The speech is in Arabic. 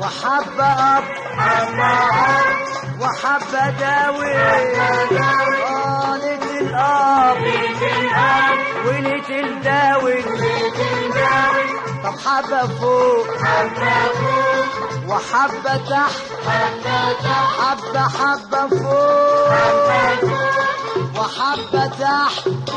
وحبة أب وحبة داوي ليت الأب وليت الداوي طب حبة فوق وحبة تحت حبة فوق وحبة تحت